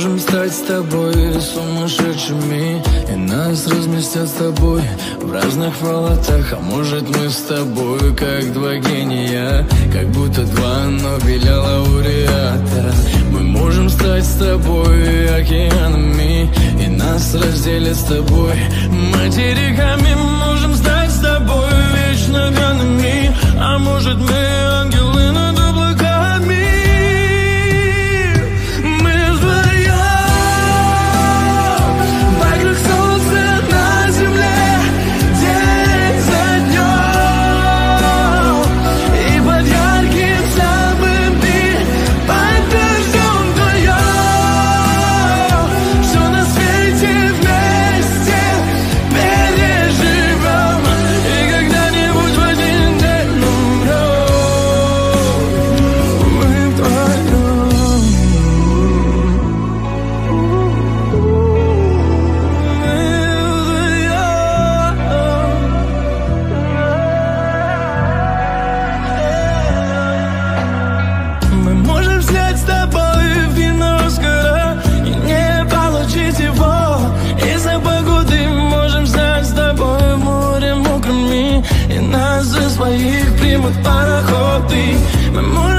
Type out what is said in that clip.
можем стать с тобой сумасшедшими, и нас разместят с тобой в разных палатах. А может мы с тобой как два гения, как будто два Нобеля лауреата. Мы можем стать с тобой океанами, и нас разделят с тобой материками. Можем стать с тобой вечно пьяными, а может мы ангелы над облаками. Мы вдвоем вокруг солнца на земле, день за днем, и под ярким самым ты, под дождем вдвоем, все на свете вместе переживем, и когда-нибудь в один день умрем. Мы вдвоем. Мы можем снять с тобой фильм на Оскара и не получить его из-за погоды. Можем снять с тобой море мокрыми, и нас за своих примут пароходы. Мы можем